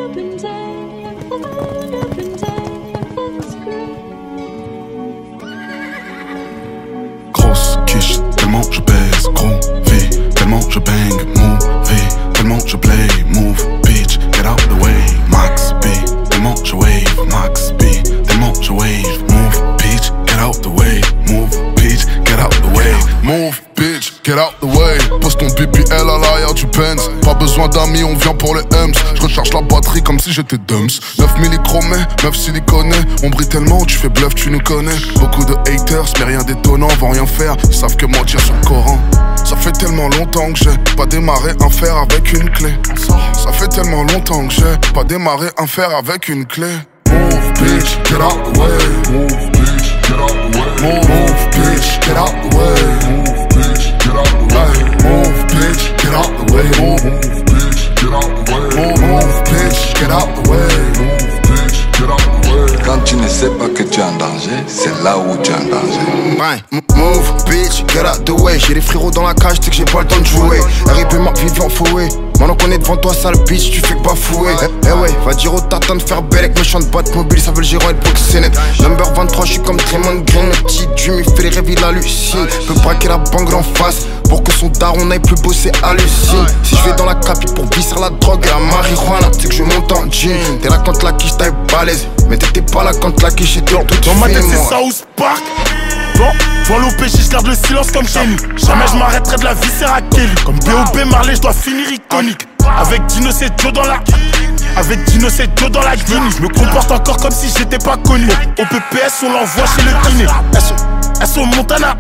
Grosse quiche, tellement je baise, gros V, tellement je bang, move V, tellement je play, move, bitch, get out the way, Max B, tellement je wave, Max B, tellement je wave, move, bitch, get out the way, move, bitch, get out the way, move, bitch, get out the way, pose ton BBL à l'arrière du Benz, pas besoin d'amis, on vient pour les M's, je recharge la batterie comme si j'étais Dumps, 9 millichromés, 9 siliconés, on brille tellement, tu fais bluff, tu nous connais, beaucoup de haters, mais rien d'étonnant, vont rien faire, ils savent que mentir sur le Coran. Ça fait tellement longtemps que j'ai pas démarré un fer avec une clé. Ça fait tellement longtemps que j'ai pas démarré un fer avec une clé. Move bitch, get out the way. Move bitch, get out the way. Move bitch, get out the way. Move bitch, get out the way. Move bitch, get out the way. Move bitch, get out the way. Move bitch, get out the way. Move bitch, get out the way. Quand tu ne sais pas que tu es en danger, c'est là où tu es en danger. Ouais, move, bitch, get out the way. J'ai des frérots dans la cage, tu sais que j'ai pas le temps de jouer. RIP Marc Vivian Fouet. Maintenant qu'on est devant toi, sale bitch, tu fais que bafouer. Eh ouais, va dire au tartan de faire belle avec méchant de boîte mobile, ça veut le gérer, le proxénète. Number 23, je suis comme Draymond Green. Le petit Dream, il fait les rêves, il hallucine. Peut braquer la banque en face pour que son daron n'aille plus bosser, hallucine. Si je vais dans la capi pour visser la drogue et la marijuana, c'est que je monte en jean. T'es là quand la quiche t'aille balèze, mais t'étais pas là quand la quiche était toute dans ma tête fine, c'est South Park. Devant l'OPJ, je garde le silence comme Kenny. Jamais je m'arrêterai de la viscère à Kelly. Comme B.O.B. Marley, je dois finir iconique. Avec Dino, c'est Joe dans la... Avec Dino, c'est Joe dans la Guinée. Je me comporte encore comme si j'étais pas connu. Au PPS, on l'envoie chez le kiné. SO Montana.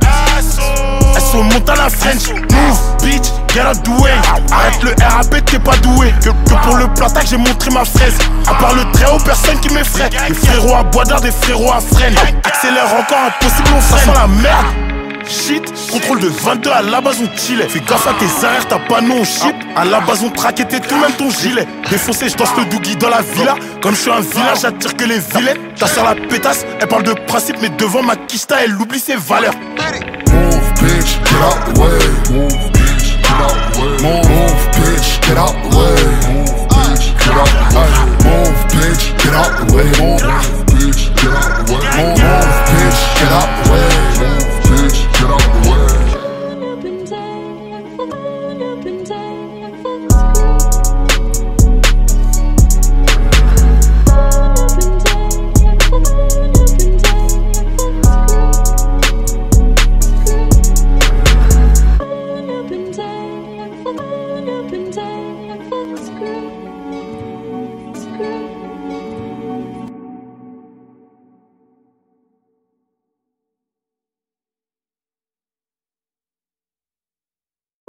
SO Montana French. Move, bitch, get out the way. Arrête le RAP, t'es pas doué. Que pour le platage, j'ai montré ma fraise. À part le très haut, personne qui m'effraie. Des frérots à bois d'art, des frérots à freine. Accélère encore, impossible, on freine. Ça sent la merde. Shit, contrôle de 22, à la base on chillait. Fais gaffe à tes arrières, t'as pas non shit. À la base on traquait tes tout, même ton gilet. Défoncé, je danse le doogie dans la villa. Comme je suis un vilain, j'attire que les vilains. Ta soeur la pétasse, elle parle de principe, mais devant ma kista, elle oublie ses valeurs. Move bitch, get out the way. Move bitch, get out the way. Move bitch, get out the way.